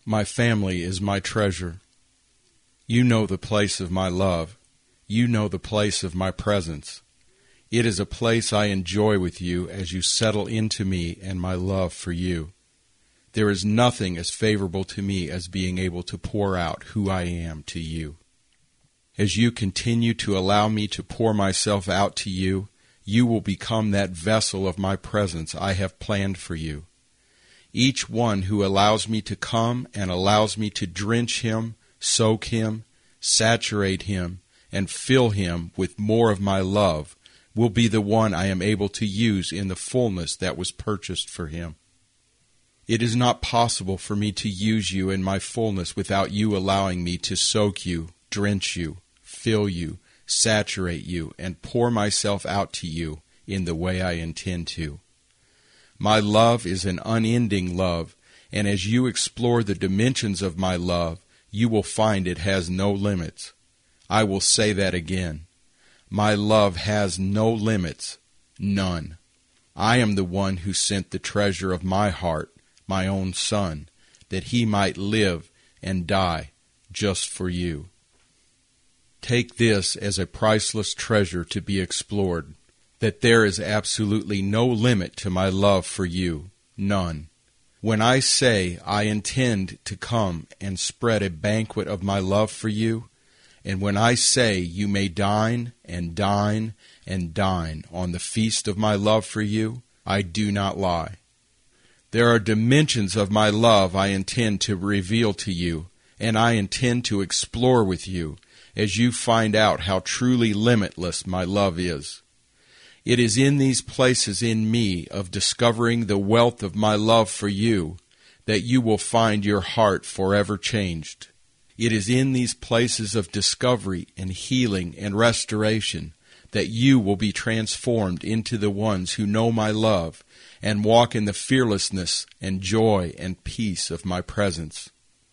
My family is my treasure. You know the place of my love. You know the place of my presence. It is a place I enjoy with you as you settle into me and my love for you. There is nothing as favorable to me as being able to pour out who I am to you. As you continue to allow me to pour myself out to you, you will become that vessel of my presence I have planned for you. Each one who allows me to come and allows me to drench him, soak him, saturate him, and fill him with more of my love will be the one I am able to use in the fullness that was purchased for him. It is not possible for me to use you in my fullness without you allowing me to soak you, drench you, fill you, saturate you, and pour myself out to you in the way I intend to. My love is an unending love, and as you explore the dimensions of my love, you will find it has no limits. I will say that again. My love has no limits, none. I am the one who sent the treasure of my heart, my own Son, that he might live and die just for you. Take this as a priceless treasure to be explored, that there is absolutely no limit to my love for you, none. When I say I intend to come and spread a banquet of my love for you, and when I say you may dine and dine and dine on the feast of my love for you, I do not lie. There are dimensions of my love I intend to reveal to you, and I intend to explore with you as you find out how truly limitless my love is. It is in these places in me of discovering the wealth of my love for you that you will find your heart forever changed. It is in these places of discovery and healing and restoration that you will be transformed into the ones who know my love and walk in the fearlessness and joy and peace of my presence.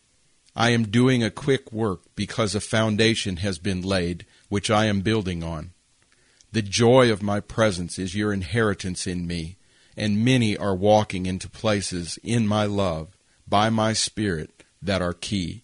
I am doing a quick work because a foundation has been laid which I am building on. The joy of my presence is your inheritance in me, and many are walking into places in my love, by my Spirit, that are key.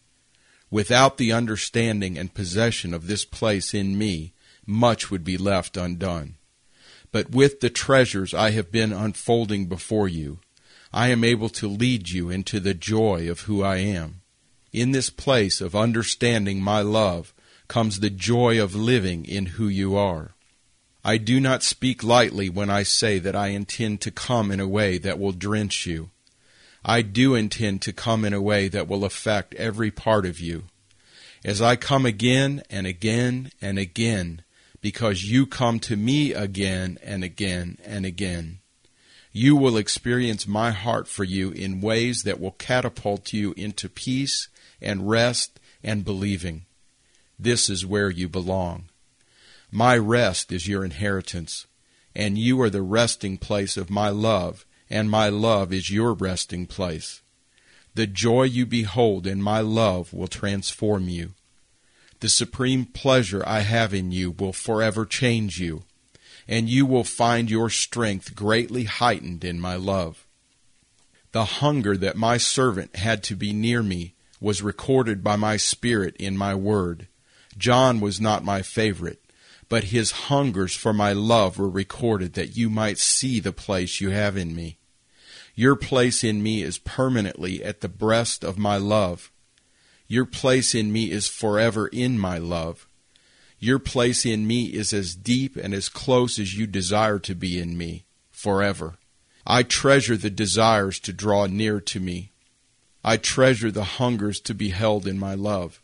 Without the understanding and possession of this place in me, much would be left undone. But with the treasures I have been unfolding before you, I am able to lead you into the joy of who I am. In this place of understanding my love comes the joy of living in who you are. I do not speak lightly when I say that I intend to come in a way that will drench you. I do intend to come in a way that will affect every part of you. As I come again and again and again, because you come to me again and again and again, you will experience my heart for you in ways that will catapult you into peace and rest and believing. This is where you belong. My rest is your inheritance, and you are the resting place of my love, and my love is your resting place. The joy you behold in my love will transform you. The supreme pleasure I have in you will forever change you, and you will find your strength greatly heightened in my love. The hunger that my servant had to be near me was recorded by my Spirit in my word. John was not my favorite, but his hungers for my love were recorded that you might see the place you have in me. Your place in me is permanently at the breast of my love. Your place in me is forever in my love. Your place in me is as deep and as close as you desire to be in me, forever. I treasure the desires to draw near to me. I treasure the hungers to be held in my love.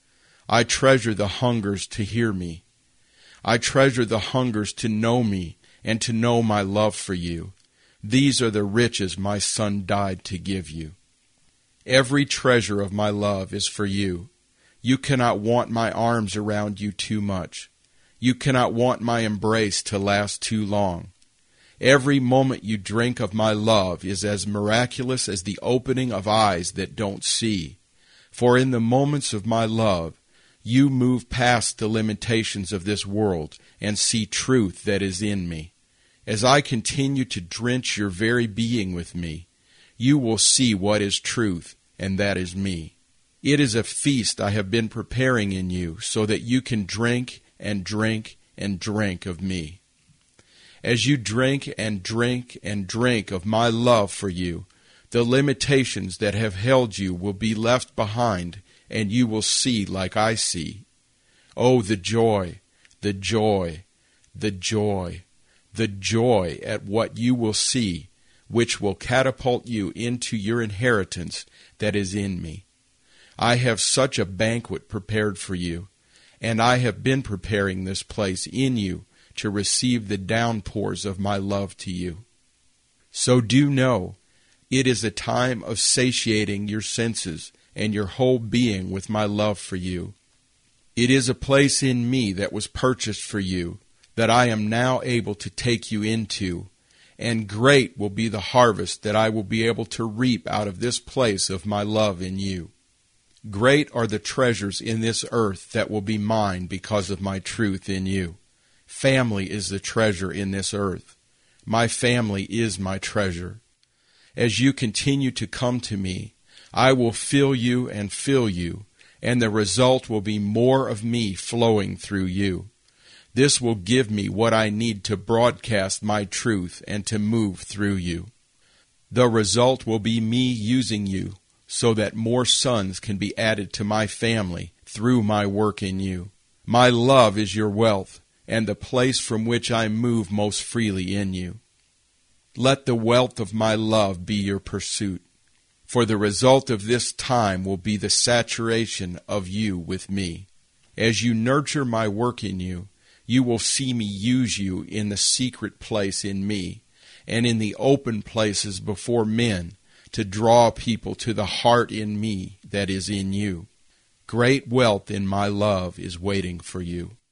I treasure the hungers to hear me. I treasure the hungers to know me and to know my love for you. These are the riches my Son died to give you. Every treasure of my love is for you. You cannot want my arms around you too much. You cannot want my embrace to last too long. Every moment you drink of my love is as miraculous as the opening of eyes that don't see. For in the moments of my love, you move past the limitations of this world and see truth that is in me. As I continue to drench your very being with me, you will see what is truth and that is me. It is a feast I have been preparing in you, so that you can drink and drink and drink of me. As you drink and drink and drink of my love for you, the limitations that have held you will be left behind, and you will see like I see. Oh, the joy, the joy, the joy, the joy at what you will see, which will catapult you into your inheritance that is in me. I have such a banquet prepared for you, and I have been preparing this place in you to receive the downpours of my love to you. So do know, it is a time of satiating your senses and your whole being with my love for you. It is a place in me that was purchased for you, that I am now able to take you into, and great will be the harvest that I will be able to reap out of this place of my love in you. Great are the treasures in this earth that will be mine because of my truth in you. Family is the treasure in this earth. My family is my treasure. As you continue to come to me, I will fill you, and the result will be more of me flowing through you. This will give me what I need to broadcast my truth and to move through you. The result will be me using you so that more sons can be added to my family through my work in you. My love is your wealth, and the place from which I move most freely in you. Let the wealth of my love be your pursuit, for the result of this time will be the saturation of you with me. As you nurture my work in you, you will see me use you in the secret place in me, and in the open places before men, to draw people to the heart in me that is in you. Great wealth in my love is waiting for you.